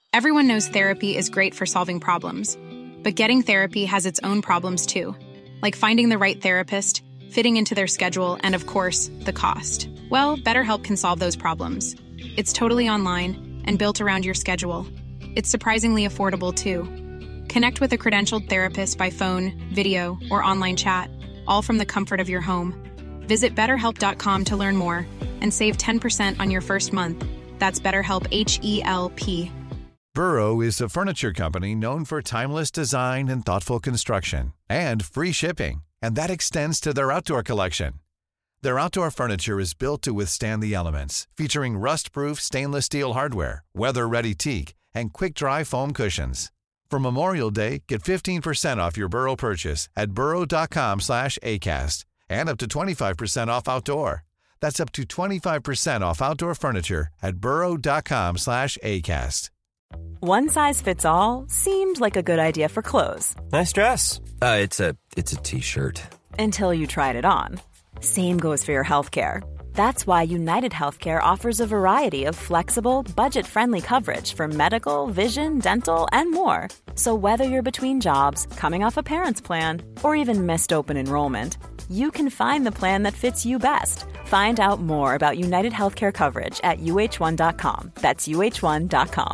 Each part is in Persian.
Everyone knows therapy is great for solving problems, but getting therapy has its own problems too, like finding the right therapist, fitting into their schedule, and of course, the cost. Well, BetterHelp can solve those problems. It's totally online and built around your schedule. It's surprisingly affordable too. Connect with a credentialed therapist by phone, video, or online chat, all from the comfort of your home. Visit BetterHelp.com to learn more and save 10% on your first month. That's BetterHelp, H-E-L-P. Burrow is a furniture company known for timeless design and thoughtful construction, and free shipping, and that extends to their outdoor collection. Their outdoor furniture is built to withstand the elements, featuring rust-proof stainless steel hardware, weather-ready teak, and quick-dry foam cushions. For Memorial Day, get 15% off your Burrow purchase at burrow.com/acast, and up to 25% off outdoor. That's up to 25% off outdoor furniture at burrow.com/acast. One size fits all seemed like a good idea for clothes. Nice dress. It's a t-shirt. Until you tried it on. Same goes for your healthcare. That's why United Healthcare offers a variety of flexible, budget-friendly coverage for medical, vision, dental, and more. So whether you're between jobs, coming off a parent's plan, or even missed open enrollment, you can find the plan that fits you best. Find out more about United Healthcare coverage at uh1.com. That's uh1.com.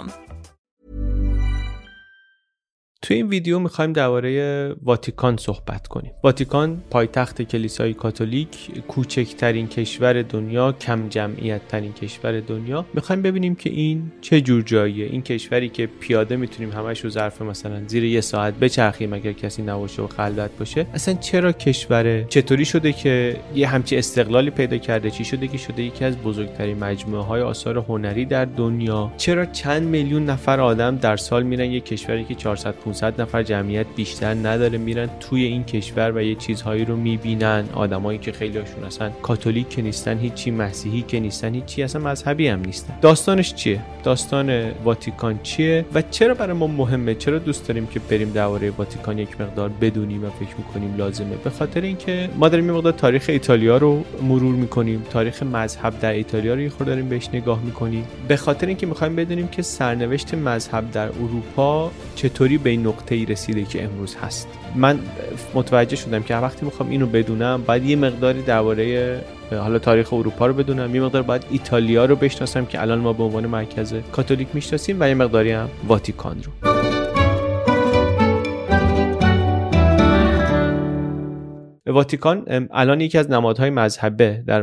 تو این ویدیو میخوایم درباره واتیکان صحبت کنیم. واتیکان پایتخت کلیسای کاتولیک، کوچکترین کشور دنیا، کم جمعیت ترین کشور دنیا. میخوایم ببینیم که این چه جور جاییه. این کشوری که پیاده میتونیم همش رو ظرف مثلا زیر یه ساعت بچرخیم اگر کسی نباشه و خلوت باشه. اصلا چرا کشوره؟ چطوری شده که یه همچی استقلالی پیدا کرده؟ چی شده که شده یکی از بزرگترین مجموعه های آثار هنری در دنیا؟ چرا چند میلیون نفر آدم در سال میرن یه کشوری که 400-500 نفر جمعیت بیشتر نداره میرن توی این کشور و یه چیزهایی رو میبینن؟ آدمایی که خیلی هاشون اصلا کاتولیک که نیستن هیچی، مسیحی که نیستن هیچی، اصلا مذهبی هم نیستن. داستانش چیه؟ داستان واتیکان چیه و چرا برای ما مهمه؟ چرا دوست داریم که بریم درباره واتیکان یک مقدار بدونیم و فکر میکنیم لازمه؟ به خاطر اینکه ما داریم یه مقدار تاریخ ایتالیا رو مرور میکنیم، تاریخ مذهب در ایتالیا رو یه خورده داریم بهش نگاه میکنیم، به خاطر اینکه میخوایم بدونیم که سرنوشت مذهب در اروپا چطوری به نقطه‌ای رسیده که امروز هست. من متوجه شدم که وقتی میخوام اینو بدونم باید یه مقداری درباره حالا تاریخ اروپا رو بدونم، یه مقدار باید ایتالیا رو بشناسم که الان ما به عنوان مرکز کاتولیک میشناسیم و یه مقداری هم واتیکان رو. واتیکان الان یکی از نمادهای مذهبه در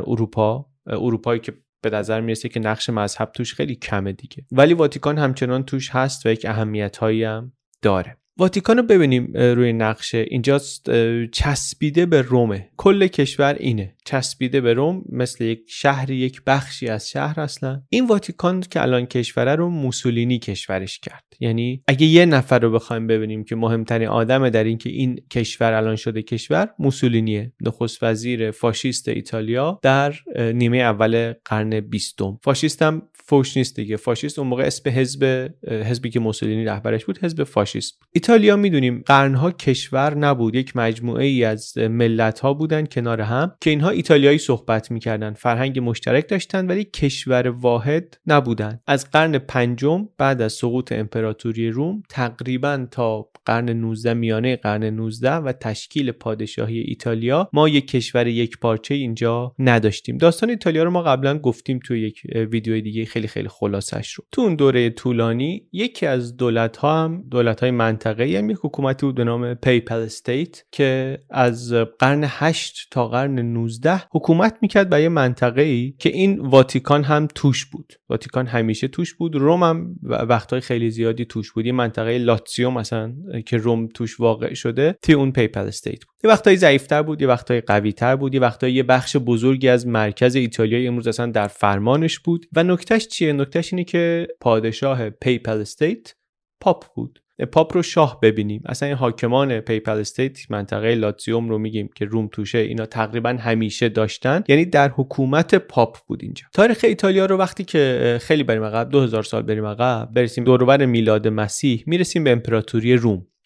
اروپایی که به نظر میرسه که نقش مذهب توش خیلی کمه دیگه، ولی واتیکان همچنان توش هست و یک اهمیت‌هایی هم داره. واتیکان رو ببینیم روی نقشه، اینجاست چسبیده به رومه، کل کشور اینه، چسبیده به روم، مثل یک شهر، یک بخشی از شهر. اصلا این واتیکان که الان کشوره رو موسولینی کشورش کرد. یعنی اگه یه نفر رو بخوایم ببینیم که مهمترین آدمه در این که این کشور الان شده کشور، موسولینیه، نخست وزیر فاشیست ایتالیا در نیمه اول قرن 20. فاشیست هم فوش نیست دیگه، فاشیست اون موقع اسم حزبی که موسولینی رهبرش بود حزب فاشیست بود. ایتالیا میدونیم قرنها کشور نبود، یک مجموعه ای از ملت ها بودن کنار هم که اینها ایتالیایی صحبت میکردن، فرهنگ مشترک داشتن ولی کشور واحد نبودن. از قرن 5 بعد از سقوط امپراتوری روم تقریبا تا قرن 19، میانه قرن 19 و تشکیل پادشاهی ایتالیا، ما یک کشور یک پارچه اینجا نداشتیم. داستان ایتالیا رو ما قبلا گفتیم توی یک ویدیو دیگه، خیلی خیلی خلاصش رو. تو اون دوره طولانی یکی از دولت‌های منطقه‌ای هم یک حکومتی بود به نام پیپل استیت که از قرن 8 تا قرن 19 حکومت میکرد بر یه منطقه‌ای که این واتیکان هم توش بود. واتیکان همیشه توش بود، روم هم وقتای خیلی زیادی توش بود. یه منطقه لاتزیو مثلا که روم توش واقع شده توی اون پیپل استیت بود. یه وقتای ضعیف‌تر بود، یه وقتای قوی‌تر بود، یه وقتای یه بخش بزرگی از مرکز ایتالیا امروز اصلا در فرمانش بود. و نکتهش چیه؟ نکتهش اینه که پادشاه پیپل استیت پاپ بود. پاپ رو شاه ببینیم. اصلا این حاکمان پیپل استیت، منطقه لاتزیوم رو میگیم که روم توشه، اینا تقریبا همیشه داشتن، یعنی در حکومت پاپ بود اینجا. تاریخ ایتالیا رو وقتی که خیلی بریم عقب، 2000 سال بریم عقب، برسیم دور و بر میلاد مسیح، میرسیم به امپراتوری روم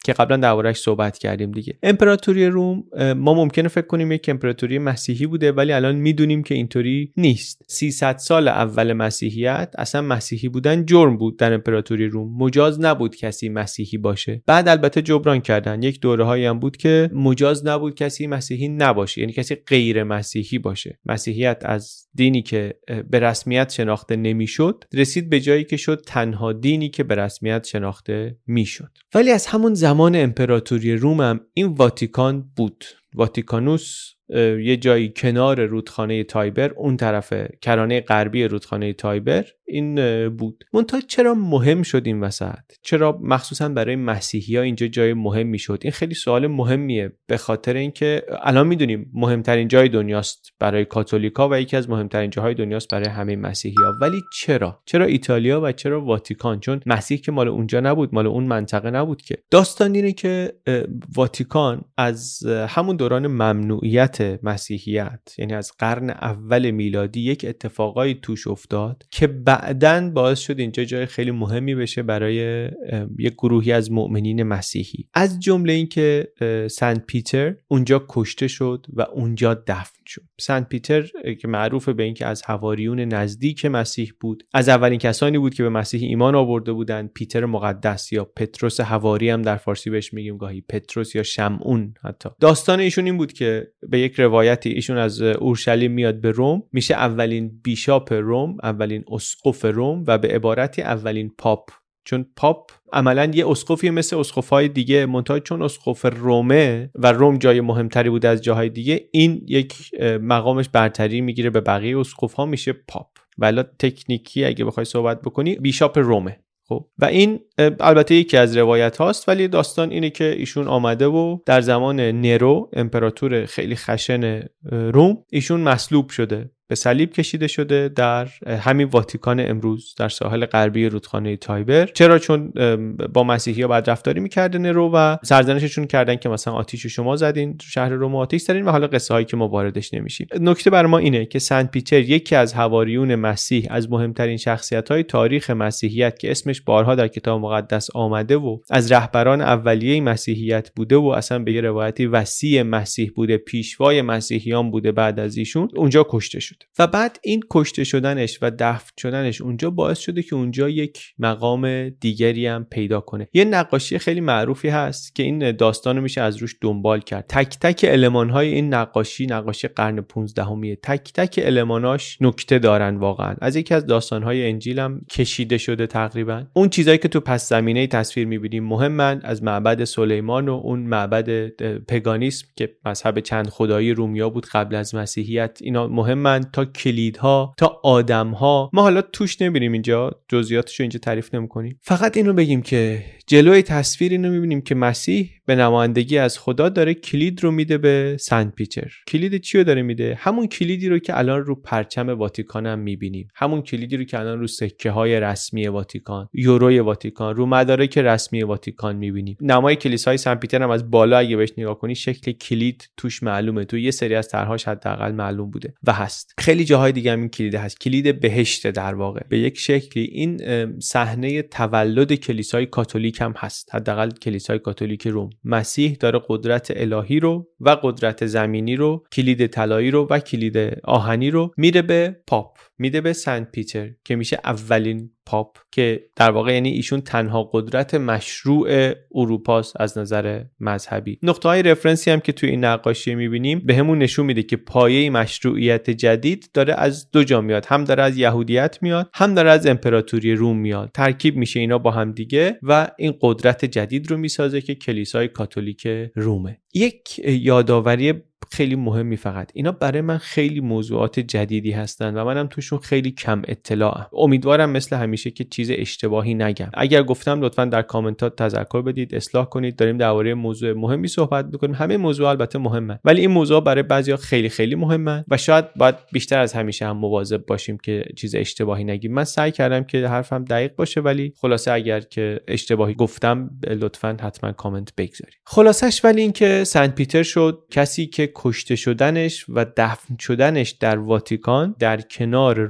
که قبلا درباره‌اش صحبت کردیم دیگه. امپراتوری روم ما ممکنه فکر کنیم یک امپراتوری مسیحی بوده، ولی الان میدونیم که اینطوری نیست. 300 سال اول مسیحیت اصلا مسیحی بودن جرم بود در امپراتوری روم، مجاز نبود کسی مسیحی باشه. بعد البته جبران کردن، یک دوره‌هایی هم بود که مجاز نبود کسی مسیحی نباشه، یعنی کسی غیر مسیحی باشه. مسیحیت از دینی که به رسمیت شناخته نمیشد رسید به جایی که شد تنها دینی که به رسمیت شناخته میشد. ولی از همون زمان امپراتوری روم هم این واتیکان بود. واتیکانوس یه جایی کنار رودخانه تایبر، اون طرف کرانه غربی رودخانه تایبر این بود. منتها چرا مهم شد این وسط؟ چرا مخصوصا برای مسیحی‌ها اینجا جای مهمی شد؟ این خیلی سوال مهمیه، به خاطر اینکه الان میدونیم مهمترین جای دنیاست برای کاتولیکا و یکی از مهمترین جاهای دنیاست برای همه مسیحی‌ها. ولی چرا ایتالیا و چرا واتیکان؟ چون مسیح که مال اونجا نبود، مال اون منطقه نبود که. داستان اینه که واتیکان از همون دوران ممنوعیت مسیحیت، یعنی از قرن اول میلادی، یک اتفاقایی توش افتاد که بعدن باعث شد اینجا جای خیلی مهمی بشه برای یک گروهی از مؤمنین مسیحی. از جمله این که سنت پیتر اونجا کشته شد و اونجا دفن شد. سنت پیتر که معروف به این که از حواریون نزدیک مسیح بود، از اولین کسانی بود که به مسیح ایمان آورده بودند. پیتر مقدس یا پتروس حواری هم در فارسی بهش میگیم گاهی، پتروس یا شمعون. حتی داستان ایشون این بود که به یک روایتی ایشون از اورشلیم میاد به روم، میشه اولین بیشاپ روم، اولین اسقف روم و به عبارتی اولین پاپ. چون پاپ عملاً یه اسقفی مثل اسقف‌های دیگه، منتها چون اسقف رومه و روم جای مهمتری بوده از جاهای دیگه، این یک مقامش برتری میگیره به بقیه اسقف‌ها، میشه پاپ. ولی تکنیکی اگه بخوای صحبت بکنی بیشاپ رومه. خب و این البته یکی از روایت هاست، ولی داستان اینه که ایشون آمده و در زمان نرو، امپراتور خیلی خشن روم، ایشون مصلوب شده، به صلیب کشیده شده در همین واتیکان امروز در ساحل غربی رودخانه تایبر. چرا؟ چون با مسیحی‌ها بدرفتاری می‌کرده نرو و سرزنششون کردن که مثلا آتیش شما زدین تو شهر روم، آتیش زدین و حالا قصه هایی که ما واردش نمیشیم. نکته بر ما اینه که سنت پیتر یکی از حواریون مسیح، از مهمترین شخصیت‌های تاریخ مسیحیت که اسمش بارها در کتاب مقدس آمده و از رهبران اولیه مسیحیت بوده و اصلا به یه روایتی وصی مسیح بوده، پیشوای مسیحیان بوده، بعد از ایشون اونجا کشته شد. و بعد این کشته شدنش و دفن شدنش اونجا باعث شده که اونجا یک مقام دیگری هم پیدا کنه. یه نقاشی خیلی معروفی هست که این داستانو میشه از روش دنبال کرد. تک تک المان‌های این نقاشی قرن 15 تک تک الماناش نکته دارن واقعا. از یکی از داستان‌های انجیل هم کشیده شده تقریبا. اون چیزایی که تو پس زمینه تصویر می‌بینیم مهمن، از معبد سلیمان و اون معبد پگانیسم که مذهب چند خدایی رومیا بود قبل از مسیحیت، اینا مهمن، تا کلیدها، تا آدمها. ما حالا توش نمیریم اینجا، جزئیاتشو اینجا تعریف نمی‌کنیم. فقط اینو بگیم که جلوی تصویر اینو می‌بینیم که مسیح به نمایندگی از خدا داره کلید رو میده به سنت پیتر. کلید چی رو داره میده؟ همون کلیدی رو که الان رو پرچم واتیکان هم می‌بینیم، همون کلیدی رو که الان رو سکه‌های رسمی واتیکان، یوروی واتیکان، رو مدارک رسمی واتیکان می‌بینیم. نمای کلیسای سنت پیتر هم از بالا اگه بهش نگاه کنی شکل کلید توش معلومه، تو یه سری از طرح‌هاش حداقل معلوم بوده و هست. خیلی جاهای دیگه هم این کلید هست، کلید بهشت در واقع. به یک شکلی این صحنه تولد کلیسای کاتولیک هم هست، حداقل کلیسای کاتولیک روم. مسیح داره قدرت الهی رو و قدرت زمینی رو، کلید طلایی رو و کلید آهنی رو میده به پاپ، میده به سنت پیتر که میشه اولین پاپ، که در واقع یعنی ایشون تنها قدرت مشروع اروپاست از نظر مذهبی. نقطه‌های رفرنسی هم که توی این نقاشی می‌بینیم بهمون نشون میده که پایه مشروعیت جدید داره از دو جا میاد، هم داره از یهودیت میاد، هم داره از امپراتوری روم میاد. ترکیب میشه اینا با هم دیگه و این قدرت جدید رو میسازه که کلیسای کاتولیک رومه. یک یادآوری خیلی مهمی، فقط اینا برای من خیلی موضوعات جدیدی هستن و منم توشون خیلی کم اطلاعم. امیدوارم مثل همیشه که چیز اشتباهی نگم. اگر گفتم لطفاً در کامنتات تذکر بدید، اصلاح کنید. داریم درباره موضوع مهمی صحبت می‌کنیم. همه موضوع البته مهمه، ولی این موضوع برای بعضیا خیلی خیلی مهمه و شاید باید بیشتر از همیشه هم مواظب باشیم که چیز اشتباهی نگیم. من سعی کردم که حرفم دقیق باشه، ولی خلاصه اگر که اشتباهی گفتم لطفاً حتما کامنت بگذارید. خلاصش ولی این که سنت پیتر شد کسی که کشته شدنش و دفن شدنش در واتیکان در کنار روم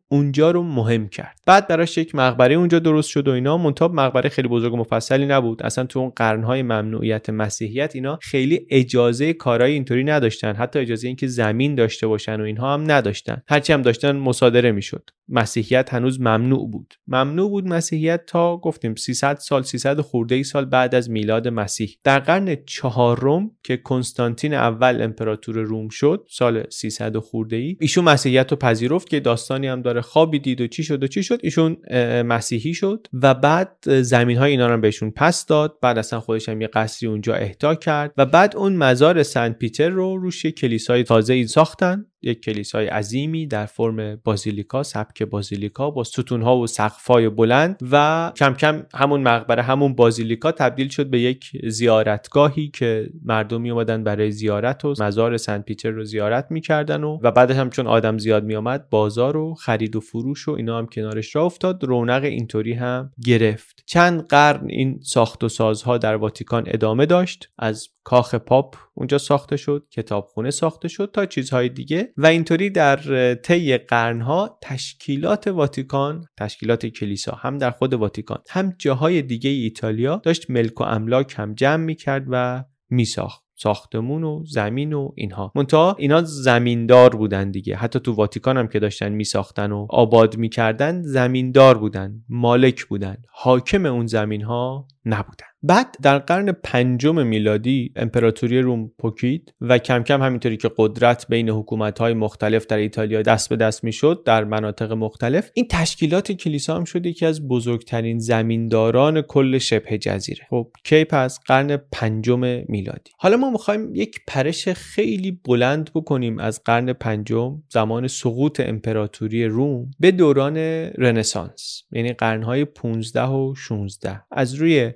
اونجا رو مهم کرد. بعد براش یک مقبره اونجا درست شد و اینا، منتها مقبره خیلی بزرگ و مفصلی نبود. اصلا تو اون قرن‌های ممنوعیت مسیحیت اینا خیلی اجازه کارهای اینطوری نداشتن، حتی اجازه اینکه زمین داشته باشن و اینها هم نداشتن. هرچی هم داشتن مصادره میشد. مسیحیت هنوز ممنوع بود مسیحیت تا گفتیم 300 خورده ای سال بعد از میلاد مسیح. در قرن 4 که کنستانتین اول امپراتور روم شد، سال 300 خورده ای، ایشون مسیحیت رو پذیرفت که داستانی هم داره. خوابی دید و چی شد ایشون مسیحی شد و بعد زمین‌های اینا رو بهشون پس داد. بعد اصلا خودش هم یه قصری اونجا اهدا کرد و بعد اون مزار سنت پیتر رو روش یک کلیسای تازه‌ای ساختن، یک کلیسای عظیمی در فرم بازیلیکا، سبک بازیلیکا با ستون‌ها و سقف‌های بلند و کم کم همون مقبره، همون بازیلیکا تبدیل شد به یک زیارتگاهی که مردم میومدن برای زیارت و مزار سنت پیتر رو زیارت می‌کردن و بعدش هم چون آدم زیاد میومد بازار و خرید و فروش و اینا هم کنارش راه افتاد. رونق اینطوری هم گرفت. چند قرن این ساخت و سازها در واتیکان ادامه داشت. از کاخ پاپ اونجا ساخته شد، کتابخونه ساخته شد تا چیزهای دیگه و اینطوری در طی قرنها تشکیلات واتیکان، تشکیلات کلیسا هم در خود واتیکان هم جاهای دیگه ایتالیا داشت ملک و املاک هم جمع می‌کرد و میساخت. ساختمون و زمین و اینها. منتها اینا زمیندار بودن دیگه. حتی تو واتیکان هم که داشتن میساختن و آباد میکردن زمیندار بودن، مالک بودن، حاکم اون زمین ها نبودن. بعد در قرن 5 میلادی امپراتوری روم پکید و کم کم همینطوری که قدرت بین حکومت‌های مختلف در ایتالیا دست به دست میشد در مناطق مختلف، این تشکیلات کلیسا هم شد یکی از بزرگترین زمینداران کل شبه جزیره. خب کی پس؟ قرن 5 میلادی. حالا ما می‌خوایم یک پرش خیلی بلند بکنیم از قرن 5، زمان سقوط امپراتوری روم، به دوران رنسانس، یعنی قرن‌های 15 و 16. از روی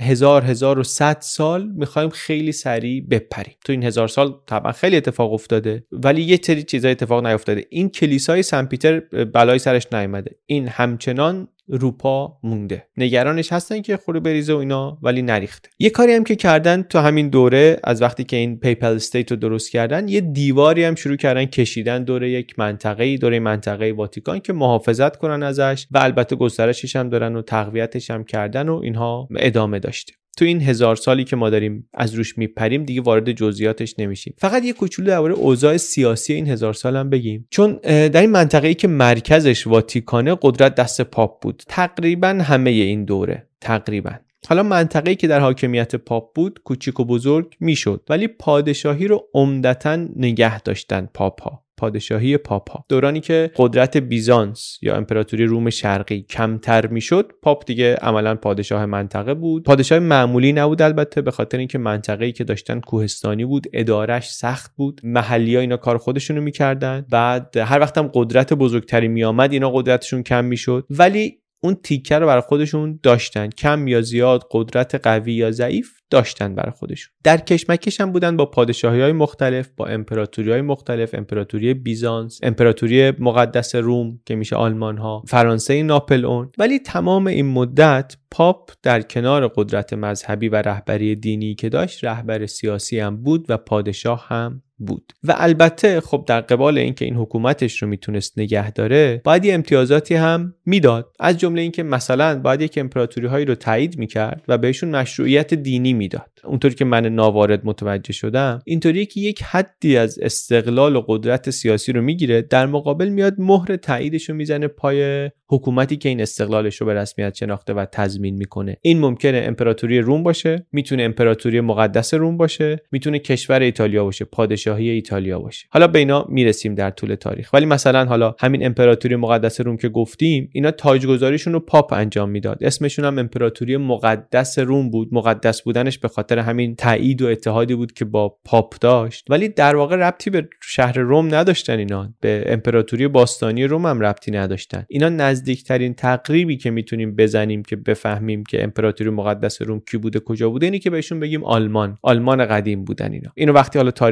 1100 سال میخوایم خیلی سریع بپریم. تو این 1000 سال طبعا خیلی اتفاق افتاده ولی یه سری چیزا اتفاق نیفتاده. این کلیسای سنت پیتر بلای سرش نیامده، این همچنان روپا مونده. نگرانش هستن که خوره بریزه و اینا ولی نریخته. یه کاری هم که کردن تو همین دوره، از وقتی که این پیپل استیت رو درست کردن، یه دیواری هم شروع کردن کشیدن دوره یک منطقه‌ای، دوره منطقه واتیکان، که محافظت کنن ازش و البته گسترشش هم دارن و تقویتش هم کردن و اینها ادامه داشته. تو این 1000 سالی که ما داریم از روش میپریم دیگه وارد جزئیاتش نمیشیم. فقط یه کوچولو درباره اوضاع سیاسی این 1000 سال هم بگیم، چون در این منطقه‌ای که مرکزش واتیکانه قدرت دست پاپ بود تقریبا همه این دوره تقریبا. حالا منطقه‌ای که در حاکمیت پاپ بود کوچیک و بزرگ میشد ولی پادشاهی رو عمدتاً نگه داشتن پاپ‌ها. پادشاهی پاپا. دورانی که قدرت بیزانس یا امپراتوری روم شرقی کمتر میشد، پاپ دیگه عملاً پادشاه منطقه بود. پادشاه معمولی نبود البته، به خاطر اینکه منطقه‌ای که داشتن کوهستانی بود، ادارش سخت بود، محلی‌ها اینا کار خودشونو می‌کردن. بعد هر وقت هم قدرت بزرگتری میآمد اینا قدرتشون کم میشد، ولی اون تیکه رو برای خودشون داشتن، کم یا زیاد، قدرت قوی یا ضعیف داشتن برای خودشون. در کشمکش هم بودن با پادشاهی‌های مختلف، با امپراتوری‌های مختلف، امپراتوری بیزانس، امپراتوری مقدس روم که میشه آلمان‌ها، فرانسه ناپلئون. ولی تمام این مدت پاپ در کنار قدرت مذهبی و رهبری دینی که داشت، رهبر سیاسی هم بود و پادشاه هم بود. و البته خب در قبال اینکه این حکومتش رو میتونست نگه داره، باید یه امتیازاتی هم میداد. از جمله اینکه مثلا باید یک امپراتوری هایی رو تایید میکرد و بهشون مشروعیت دینی میداد. اونطوری که من ناوارد متوجه شدم، اینطوریه که یک حدی از استقلال و قدرت سیاسی رو میگیره، در مقابل میاد مهر تاییدش رو میزنه پای حکومتی که این استقلالش رو به رسمیت شناخته و تضمین میکنه. این ممکنه امپراتوری روم باشه، میتونه امپراتوری مقدس روم باشه، میتونه کشور ایتالیا باشه، پادشاهی ایتالیا باشه. حالا به اینا میرسیم در طول تاریخ. ولی مثلا حالا همین امپراتوری مقدس روم که گفتیم، اینا تاجگذاریشون رو پاپ انجام میداد. اسمشون هم امپراتوری مقدس روم بود. مقدس بودنش به خاطر همین تایید و اتحادی بود که با پاپ داشت، ولی در واقع ربطی به شهر روم نداشتن. اینا به امپراتوری باستانی روم هم ربطی نداشتن. اینا نزدیکترین تقریبی که میتونیم بزنیم که بفهمیم که امپراتوری مقدس روم کی بوده، کجا بوده، اینی که بهشون بگیم آلمان قدیم بودن. اینو وقتی حالا تاریخ آلمان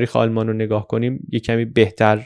رو نگاه کنیم یه کمی بهتر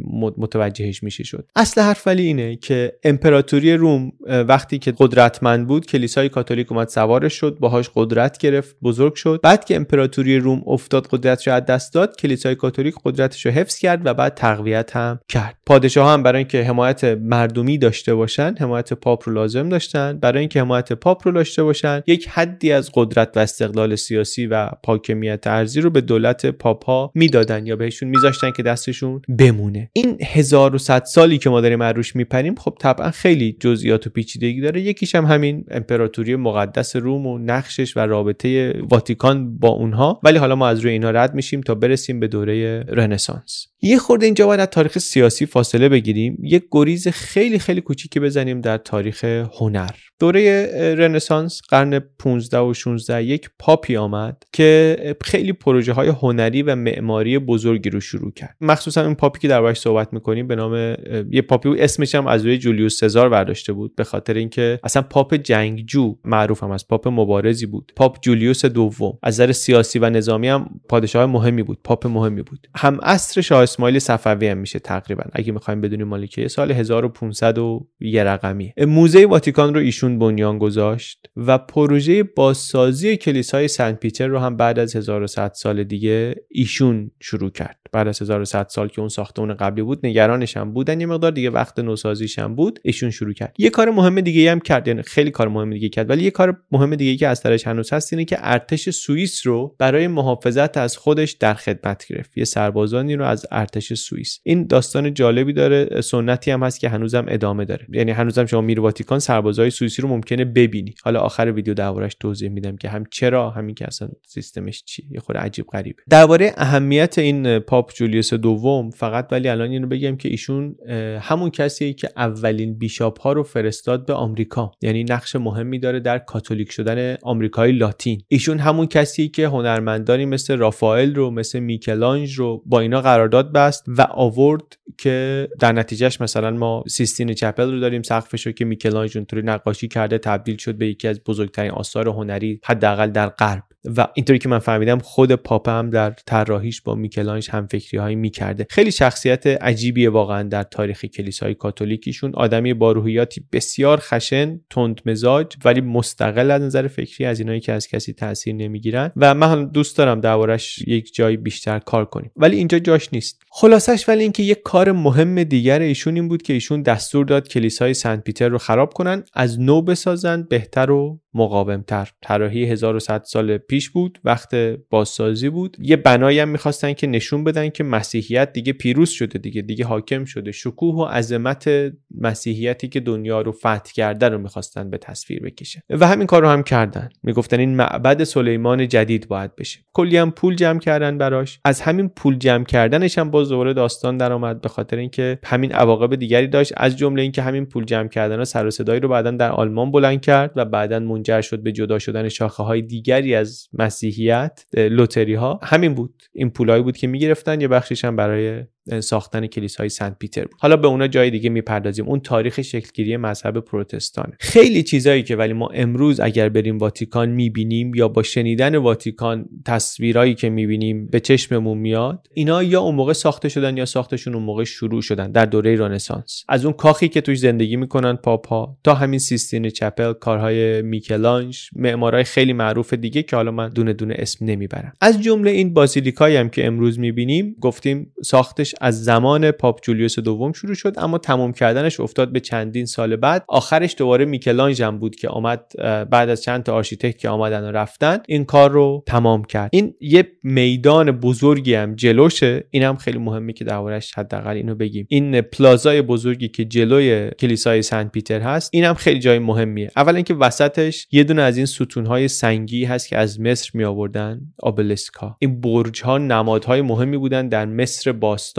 متوجهش میشه شد. اصل حرف ولی اینه که امپراتوری روم وقتی که قدرتمند بود، کلیسای کاتولیک اومد سوارش شد، باهاش قدرت گرفت، بزرگ شد. بعد که امپراتوری روم افتاد، قدرتش رو از دست داد، کلیسای کاتولیک قدرتش رو حفظ کرد و بعد تقویت هم کرد. پادشاها هم برای اینکه حمایت مردمی داشته باشن، حمایت پاپ رو لازم داشتن. برای اینکه حمایت پاپ رو داشته باشن، یک حدی از قدرت و استقلال سیاسی و حاکمیت ارضی رو به دولت پاپا میدادن یا بهشون میذاشتن که دستشون بمونه. این 1100 سالی که ما داریم روش میپریم خب طبعا خیلی جزئیات و پیچیدگی داره. یکیش هم همین امپراتوری مقدس روم و نقشش و رابطه واتیکان با اونها، ولی حالا ما از روی اینا رد میشیم تا برسیم به دوره رنسانس. یه خورده اینجا باید از تاریخ سیاسی فاصله بگیریم، یک گریز خیلی خیلی کوچیکی بزنیم در تاریخ هنر. دوره رنسانس قرن 15 و 16 یک پاپی آمد که خیلی پروژه های هنری و معماری بزرگی رو شروع کرد. مخصوصا این پاپی که دربارش صحبت میکنیم به نام یه پاپی، اسمش هم از روی جولیوس سزار برداشته بود، به خاطر اینکه اصلا پاپ جنگجو معروف هم از پاپ مبارزی بود. پاپ جولیوس دوم از نظر سیاسی و نظامی هم پادشاه مهمی بود، پاپ مهمی بود. هم عصر شاه اسماعیل صفوی هم میشه تقریبا، اگه میخوایم بدونیم مال کیه. سال 1500 و یه رقمی. موزه واتیکان رو ایشون بنیان گذاشت و پروژه بازسازی کلیسای سنت پیتر رو هم بعد از 1100 سال دیگه ایشون شروع کرد. بعد از 1100 سال که اون ساختمون قبلی بود، نگرانش هم بودن، یه مقدار دیگه وقت نوسازیش هم بود، ایشون شروع کرد. یه کار مهم دیگه هم کرد، یعنی خیلی کار مهم دیگه کرد، ولی یه کار مهم دیگه که از طرفش هنوز هست اینه که ارتش سوئیس رو برای محافظت از خودش در خدمت گرفت. یه سربازانی رو از ارتش سوئیس. این داستان جالبی داره، سنتی هم هست که هنوزم ادامه داره. یعنی هنوزم شما میری واتیکان سربازای سوئیسی رو ممکنه ببینی. حالا آخر ویدیو دربارش توضیح میدم که هم چرا، همین که اصلا سیستمش چیه، یه خورده عجیب غریبه. درباره اهمیت این پاپ جولیوس دوم فقط ولی الان اینو بگم که ایشون همون کسیه که اولین بیشاپ ها رو فرستاد به آمریکا، یعنی نقش مهمی داره در کاتولیک شدن آمریکای لاتین. ایشون همون کسیه که هنرمندانی مثل رافائل رو، مثل میکلانژ رو با اینا قرارداد بست و آورد که در نتیجهش مثلا ما سیستین چپل رو داریم، سقفش رو که میکلانژ اونطوری نقاشی کرده تبدیل شد به یکی از بزرگترین آثار هنری حداقل در غرب. و اینطوری که من فهمیدم خود پاپ هم در طراحیش با میکلانژ هم فکری‌هایی می‌کرده. خیلی شخصیت عجیبیه واقعا در تاریخ کلیسای کاتولیکیشون. آدمی با روحیاتی بسیار خشن، تندمزاج، ولی مستقل از نظر فکری، از اینایی که از کسی تأثیر نمیگیرن و من دوست دارم دربارش یک جایی بیشتر کار کنیم، ولی اینجا جاش نیست. خلاصش ولی اینکه یک کار مهم دیگر ایشون این بود که ایشون دستور داد کلیسای سنت پیتر رو خراب کنن، از نو بسازن، بهتر و مقاومتر. طراحی 1100 سال پیش بود، وقت بازسازی بود. یه بنایی هم می‌خواستن که نشون بدن که مسیحیت دیگه پیروز شده، دیگه حاکم شده. شکوه و عظمت مسیحیتی که دنیا رو فتح کرده رو می‌خواستن به تصویر بکشن و همین کار رو هم کردن. میگفتن این معبد سلیمان جدید باید بشه. کلی هم پول جمع کردن براش. از همین پول جمع کردنش هم باز دوباره داستان در اومد، به خاطر اینکه همین عواقب دیگری داشت، از جمله اینکه همین پول جمع کردنها سر و صدایی رو بعداً در آلمان بلند کرد و بعداً منجر شد به جدا شدن شاخه‌های دیگری از مسیحیت. لوتری ها همین بود، این پولایی بود که میگرفتن، یه بخشش هم برای ساختن کلیسای سنت پیتر بود. حالا به اونا جای دیگه میپردازیم، اون تاریخ شکلگیری مذهب پروتستان. خیلی چیزایی که ولی ما امروز اگر بریم واتیکان میبینیم یا با شنیدن واتیکان تصویرایی که میبینیم به چشممون میاد، اینا یا اون موقع ساخته شدن یا ساختشون اون موقع شروع شدن در دوره رنسانس. از اون کاخی که توش زندگی میکنن پاپا تا همین سیستین چپل، کارهای میکلانژ، معمارای خیلی معروف دیگه که حالا من دونه دونه اسم نمیبرم. از جمله این بازیلیکایی هم که امروز میبینیم، گفتیم ساختش از زمان پاپ جولیوس دوم شروع شد، اما تمام کردنش افتاد به چندین سال بعد. آخرش دوباره میکلانژ هم بود که آمد بعد از چند تا آرشیتکت که آمدن و رفتن این کار رو تمام کرد. این یه میدان بزرگی هم جلوشه، اینم خیلی مهمه که دربارش حداقل اینو بگیم. این پلازای بزرگی که جلوی کلیسای سنت پیتر هست، اینم خیلی جای مهمیه. اولا اینکه وسطش یه دونه از این ستون‌های سنگی هست که از مصر می آوردن، آبلیسکا. این برج‌ها نمادهای مهمی بودن در مصر باستان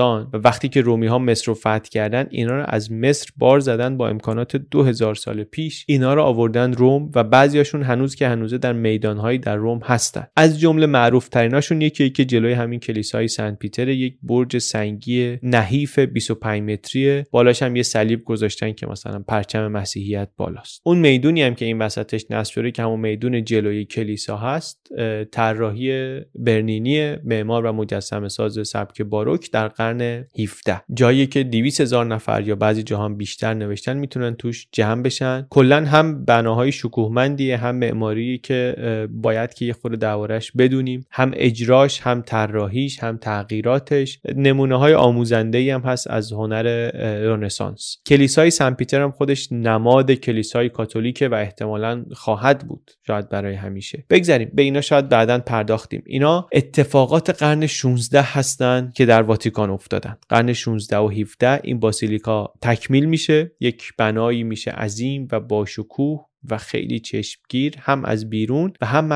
باستان و وقتی که رومی ها مصر رو فتح کردن اینا رو از مصر بار زدن با امکانات 2000 سال پیش اینا رو آوردن روم و بعضیاشون هنوز که هنوزه در میدان‌های در روم هستن. از جمله معروف تریناشون یکی که جلوی همین کلیسای سنت پیتر، یک برج سنگی نحیف 25 متریه، بالاش هم یه صلیب گذاشتن که مثلا پرچم مسیحیت بالاست. اون میدونی هم که این وسطش نصب شده که همون میدون جلوی کلیسا هست، طراحی برنینی معمار و مجسمه ساز سبک باروک در قرن 17. جایی که 200,000 نفر یا بعضی جاها بیشتر نوشتن میتونن توش جمع بشن. کلا هم بناهای شکوهمندیه، هم معماری که باید که یه خورده دربارش بدونیم، هم اجراش، هم طراحیش، هم تغییراتش. نمونه‌های آموزنده‌ای هم هست از هنر رنسانس. کلیسای سنت پیتر هم خودش نماد کلیسای کاتولیکه و احتمالاً خواهد بود شاید برای همیشه. بگذاریم به اینا شاید بعداً پرداختیم. اینا اتفاقات قرن 16 هستن که در واتیکان افتادن. قرن 16 و 17 این باسیلیکا تکمیل میشه، یک بنایی میشه عظیم و با شکوه و خیلی چشمگیر، هم از بیرون و هم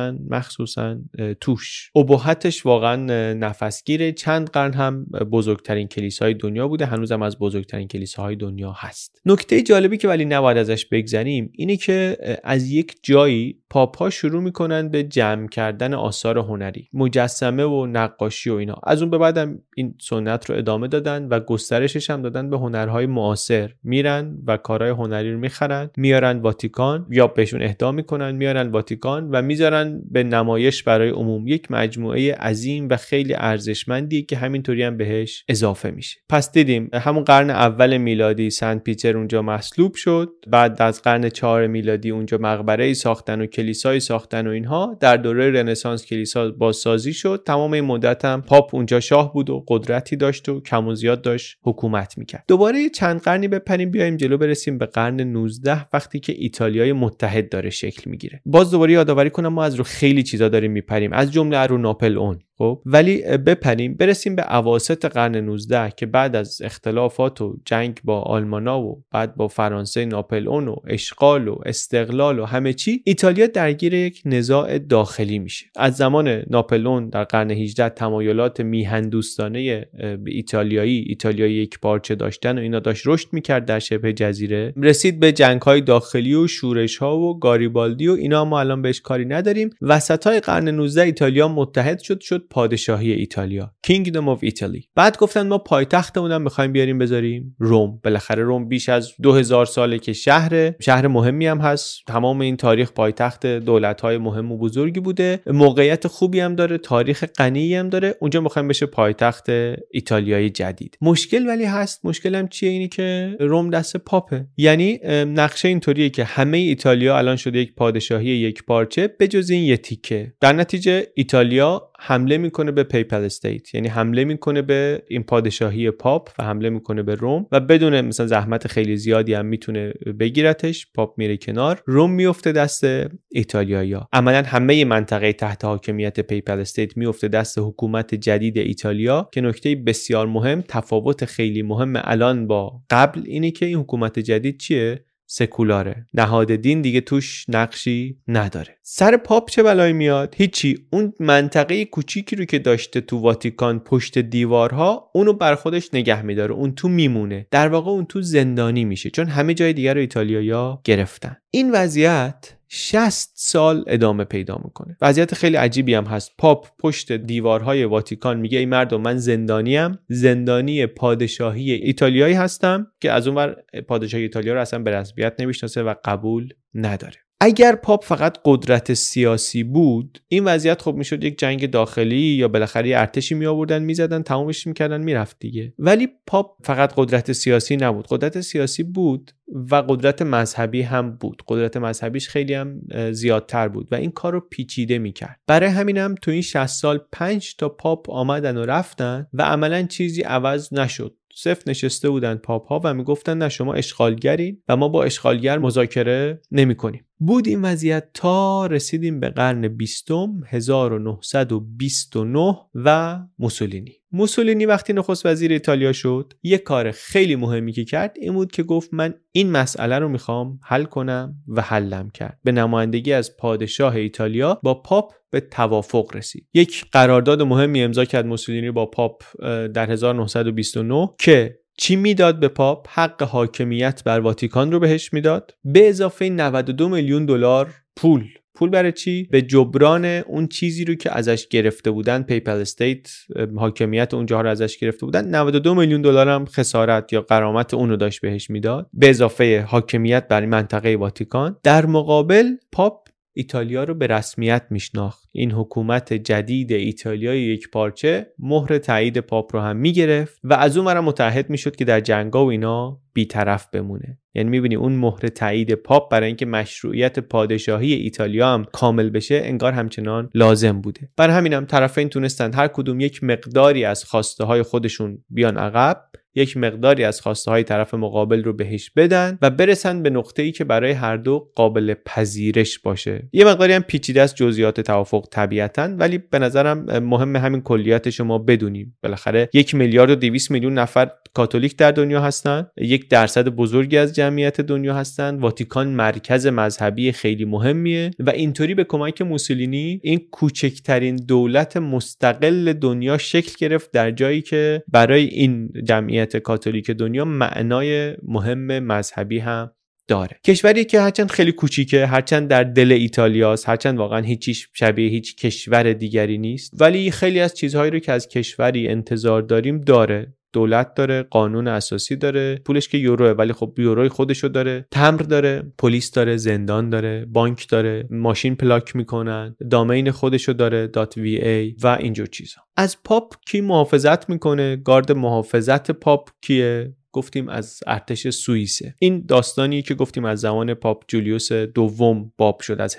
مخصوصاً توش. ابهتش واقعا نفسگیره. چند قرن هم بزرگترین کلیسای دنیا بوده، هنوزم از بزرگترین کلیساهای دنیا هست. نکته جالبی که ولی نباید ازش بگذریم اینه که از یک جایی پاپ‌ها شروع میکنن به جمع کردن آثار هنری، مجسمه و نقاشی و اینا. از اون به بعدم این سنت رو ادامه دادن و گسترشش هم دادن به هنرهای معاصر. میرن و کارهای هنری رو میخرن، میارن واتیکان یا بهشون اهدا میکنن، میارن واتیکان و میذارن به نمایش برای عموم. یک مجموعه عظیم و خیلی ارزشمندی که همینطوری هم بهش اضافه میشه. پس دیدیم همون قرن اول میلادی سنت پیتر اونجا مصلوب شد، بعد از قرن 4 میلادی اونجا مقبره ساختن و کلیسای ساختن و اینها. در دوره رنسانس کلیسا بازسازی شد. تمام این مدت هم پاپ اونجا شاه بود و قدرتی داشت و کم و زیاد داشت حکومت میکرد. دوباره چند قرنی بپریم بیایم جلو برسیم به قرن 19 وقتی که ایتالیای متحد داره شکل میگیره. باز دوباره یادآوری کنم ما از رو خیلی چیزا داریم میپریم، از جمله رو ناپل اون. خب ولی بپریم برسیم به اواسط قرن 19 که بعد از اختلافات و جنگ با آلمانا و بعد با فرانسه ناپل اون و اشغال و استقلال و همه چی، ایتالیا درگیر یک نزاع داخلی میشه. از زمان ناپل اون در قرن 18 تمایلات میهندوستانه ایتالیایی یک پارچه داشتن و اینا داشت رشد میکرد در شبه جزیره. رسید به جنگ‌های داخلی و شورش‌ها و گاریبالدی و اینا، ما الان بهش کاری نداریم. وسطای قرن 19 ایتالیا متحد شد پادشاهی ایتالیا، Kingdom of Italy. بعد گفتن ما پایتخت اونم می‌خوایم بیاریم بذاریم روم. بالاخره روم بیش از 2000 ساله که شهر مهمی هم هست. تمام این تاریخ پایتخت دولت‌های مهم و بزرگی بوده، موقعیت خوبی هم داره، تاریخ غنی هم داره. اونجا می‌خوایم بشه پایتخت ایتالیای جدید. مشکل ولی هست. مشکل هم چیه؟ اینی که روم دست پاپه. یعنی نقشه اینطوریه که همه ایتالیا الان شده یک پادشاهی یک پارچه به جز این یه تیکه. در نتیجه ایتالیا حمله میکنه به پیپل استیت، یعنی حمله میکنه به این پادشاهی پاپ و حمله میکنه به روم و بدون مثلا زحمت خیلی زیادی هم میتونه بگیرتش. پاپ میره کنار، روم میفته دست ایتالیایی‌ها. عملاً همه منطقه تحت حاکمیت پیپل استیت میفته دست حکومت جدید ایتالیا که نکته بسیار مهم، تفاوت خیلی مهم الان با قبل اینه که این حکومت جدید چیه؟ سکولاره. نهاد دین دیگه توش نقشی نداره. سر پاپ چه بلایی میاد؟ هیچی. اون منطقه کوچیکی رو که داشته تو واتیکان پشت دیوارها، اونو بر خودش نگه میداره، اون تو میمونه. در واقع اون تو زندانی میشه چون همه جای دیگر رو ایتالیایی‌ها گرفتن. این وضعیت 60 سال ادامه پیدا میکنه. وضعیت خیلی عجیبی هم هست. پاپ پشت دیوارهای واتیکان میگه ای مردم من زندانیم، زندانی پادشاهی ایتالیایی هستم، که از اون ور پادشاهی ایتالیا رو اصلا به رسمیت نمیشناسه و قبول نداره. اگر پاپ فقط قدرت سیاسی بود، این وضعیت خب میشد یک جنگ داخلی یا بالاخره ارتشی می آوردن میزدن تمامش میکردن میرفت دیگه. ولی پاپ فقط قدرت سیاسی نبود، قدرت سیاسی بود و قدرت مذهبی هم بود. قدرت مذهبیش خیلی هم زیادتر بود و این کار رو پیچیده میکرد. برای همینم تو این 60 سال 5 تا پاپ آمدن و رفتن و عملاً چیزی عوض نشد. صرف نشسته بودن پاپ ها و میگفتن نه شما اشغالگرین و ما با اشغالگر مذاکره نمی کنیم. بود این وضعیت تا رسیدیم به قرن 20 1929 و موسولینی وقتی نخست وزیر ایتالیا شد یک کار خیلی مهمی که کرد این بود که گفت من این مسئله رو میخوام حل کنم و حلم کرد. به نمایندگی از پادشاه ایتالیا با پاپ به توافق رسید. یک قرارداد مهمی امضا کرد موسولینی با پاپ در 1929 که چی میداد به پاپ؟ حق حاکمیت بر واتیکان رو بهش میداد به اضافه 92 میلیون دلار پول برای چی؟ به جبران اون چیزی رو که ازش گرفته بودن، پیپل استیت، حاکمیت اونجاها رو ازش گرفته بودن. 92 میلیون دلار هم خسارت یا غرامت اون رو داشت بهش میداد به اضافه حاکمیت بر منطقه واتیکان. در مقابل پاپ ایتالیا رو به رسمیت میشناخت. این حکومت جدید ایتالیای یک پارچه مهر تایید پاپ رو هم میگرفت و از اون ورم متعهد میشد که در جنگا و اینا بی‌طرف بمونه. یعنی میبینی اون مهر تایید پاپ برای اینکه مشروعیت پادشاهی ایتالیا هم کامل بشه انگار همچنان لازم بوده. برای همینم طرفین تونستن هر کدوم یک مقداری از خواسته های خودشون بیان عقب، یک مقداری از خواسته های طرف مقابل رو بهش بدن و برسن به نقطه‌ای که برای هر دو قابل پذیرش باشه. یه مقداری هم پیچیده است جزئیات توافق طبیعتاً، ولی به نظرم مهم همین کلیاتش ما بدونیم. بالاخره 1 میلیارد و 200 میلیون نفر کاتولیک در دنیا هستن، 1% بزرگی از جمعیت دنیا هستن. واتیکان مرکز مذهبی خیلی مهمیه و اینطوری به کمک موسولینی این کوچکترین دولت مستقل دنیا شکل گرفت در جایی که برای این جمعیت کاتولیک دنیا معنای مهم مذهبی هم داره. کشوری که هرچند خیلی کوچیکه، هرچند در دل ایتالیاست، هرچند واقعا هیچیش شبیه هیچ کشور دیگری نیست، ولی خیلی از چیزهایی رو که از کشوری انتظار داریم داره. دولت داره، قانون اساسی داره، پولش که یوروه ولی خب یوروی خودشو داره، تمبر داره، پلیس داره، زندان داره، بانک داره، ماشین پلاک میکنن، دامین خودشو داره .va و اینجور چیزا. از پاپ کی محافظت میکنه؟ گارد محافظت پاپ کیه؟ گفتیم از ارتش سوئیسه. این داستانی که گفتیم از زمان پاپ جولیوس دوم باب شد، از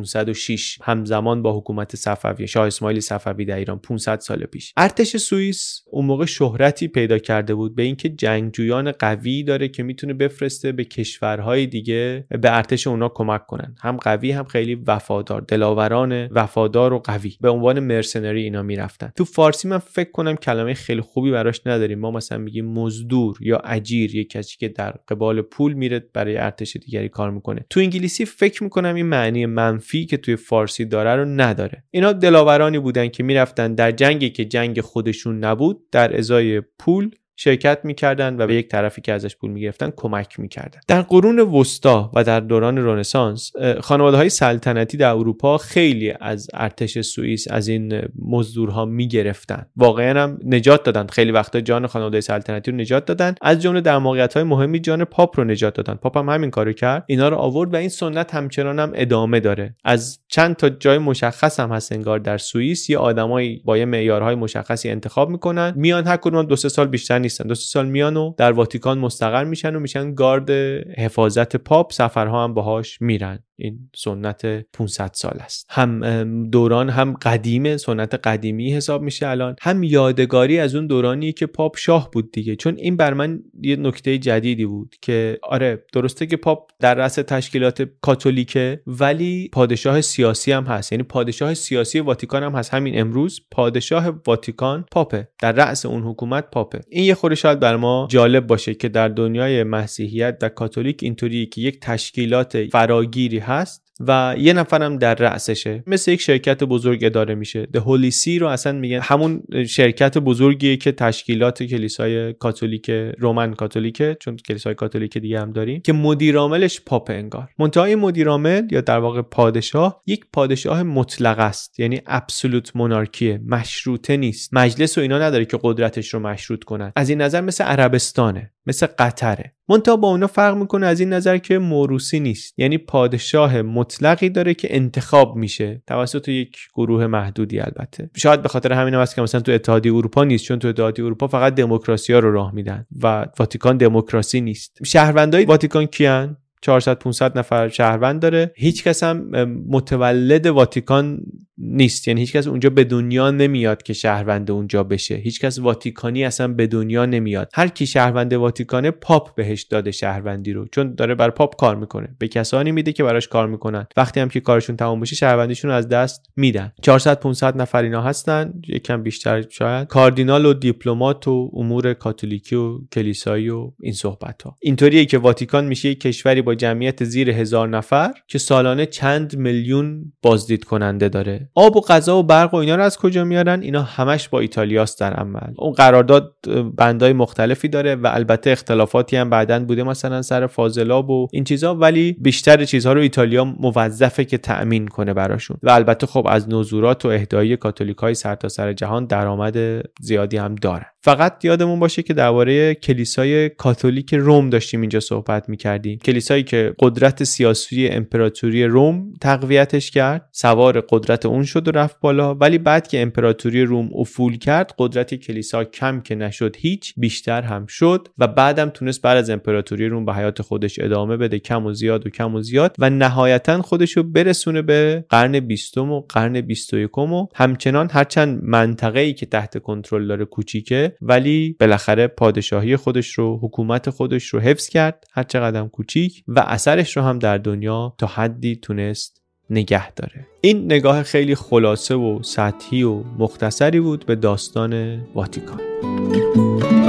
1506 همزمان با حکومت صفوی شاه اسماعیل صفوی در ایران 500 سال پیش. ارتش سوئیس اون موقع شهرتی پیدا کرده بود به اینکه جنگجویان قوی داره که میتونه بفرسته به کشورهای دیگه به ارتش اونا کمک کنن، هم قوی هم خیلی وفادار، دلاوران وفادار و قوی به عنوان مرسنری اینا میرفتن. تو فارسی من فکر کنم کلمه خیلی خوبی براش نداریم، ما مثلا میگیم مزدور یا اجیر، یک کسی که در قبال پول میره برای ارتش دیگری کار میکنه. تو انگلیسی فکر میکنم این معنی منفی که توی فارسی داره رو نداره. اینا دلاورانی بودن که میرفتن در جنگی که جنگ خودشون نبود در ازای پول شرکت میکردن و به یک طرفی که ازش پول میگرفتن کمک میکردن. در قرون وسطا و در دوران رنسانس خانواده‌های سلطنتی در اروپا خیلی از ارتش سوئیس، از این مزدورها میگرفتن. واقعا هم نجات دادن، خیلی وقتا جان خانواده سلطنتی رو نجات دادن، از جمله در موقعیت‌های مهمی جان پاپ رو نجات دادن. پاپ هم همین کارو کرد، اینا رو آورد و این سنت همچنان هم ادامه داره. از چند تا جای مشخص هم هست انگار در سوئیس یه آدمایی با یه معیارهای مشخصی انتخاب میکنن، میان هر کدوم 2-3 سال بیشتر نیستن، 2-3 سال میان و در واتیکان مستقر میشن و میشن گارد حفاظت پاپ، سفرها هم باهاش میرن. این سنت 500 سال است. هم دوران هم قدیمه، سنت قدیمی حساب میشه الان، هم یادگاری از اون دورانی که پاپ شاه بود دیگه. چون این بر من یه نکته جدیدی بود که آره درسته که پاپ در رأس تشکیلات کاتولیکه ولی پادشاه سیاسی هم هست، یعنی پادشاه سیاسی واتیکان هم هست. همین امروز پادشاه واتیکان پاپه، در رأس اون حکومت پاپه. این یه خورده شاید بر ما جالب باشه که در دنیای مسیحیت و کاتولیک اینطوریه که یک تشکیلات فراگیری هست و یه نفرم در رأسشه، مثل یک شرکت بزرگ اداره میشه. The Holy See رو اصلا میگن همون شرکت بزرگیه که تشکیلات کلیسای کاتولیک رومن کاتولیکه، چون کلیسای کاتولیک دیگه هم داریم که مدیر عاملش پاپ انگار. منتهای مدیر عامل یا در واقع پادشاه یک پادشاه مطلق است، یعنی ابسولوت مونارکیه، مشروطه نیست، مجلس و اینا نداره که قدرتش رو مشروط کنن. از این نظر مثل عربستانه، مثل قطره. منتها با اونا فرق میکنه از این نظر که موروثی نیست، یعنی پادشاه مطلقی داره که انتخاب میشه توسط یک گروه محدودی. البته شاید به خاطر همین هم است که مثلا تو اتحادیه اروپا نیست، چون تو اتحادیه اروپا فقط دموکراسی‌ها رو راه میدن و واتیکان دموکراسی نیست. شهروندای واتیکان کیان؟ 400-500 نفر شهروند داره. هیچ کس هم متولد واتیکان نیست. یعنی هیچکس اونجا به دنیا نمیاد که شهروند اونجا بشه. هیچکس واتیکانی اصلا به دنیا نمیاد. هر کی شهروند واتیکانه پاپ بهش داده شهروندی رو، چون داره برای پاپ کار میکنه. به کسانی میده که براش کار میکنن. وقتی هم که کارشون تمام بشه شهروندیشون رو از دست میدن. 400 500 نفر اینا هستن، یکم بیشتر شاید، کاردینال و دیپلمات و امور کاتولیکی و کلیسایی و این صحبت ها. اینطوریه که واتیکان میشه یک کشوری با جمعیت زیر 1000 نفر که سالانه چند میلیون بازدید کننده داره. آب و غذا و برق و اینا رو از کجا میارن؟ اینا همش با ایتالیاست در عمل. اون قرارداد بندای مختلفی داره و البته اختلافاتی هم بعدن بوده، مثلا سر فاضلاب و این چیزا، ولی بیشتر چیزها رو ایتالیا موظفه که تأمین کنه براشون. و البته خب از نذورات و اهدای کاتولیکای سرتاسر جهان درآمد زیادی هم دارن. فقط یادمون باشه که درباره کلیسای کاتولیک روم داشتیم اینجا صحبت می‌کردیم. کلیسایی که قدرت سیاسی امپراتوری روم تقویتش کرد، سوار قدرت اون شد و رفت بالا، ولی بعد که امپراتوری روم افول کرد، قدرت کلیسا کم که نشد هیچ، بیشتر هم شد و بعدم تونست بعد از امپراتوری روم به حیات خودش ادامه بده، کم و زیاد و کم و زیاد، و نهایتاً خودشو برسونه به قرن 20 و قرن 21 و همچنان هرچند منطقه‌ای که تحت کنترل داره کوچیکه، ولی بالاخره پادشاهی خودش رو، حکومت خودش رو حفظ کرد، هر چقدر کوچیک، و اثرش رو هم در دنیا تا حدی تونست نگه داره. این نگاه خیلی خلاصه و سطحی و مختصری بود به داستان واتیکان.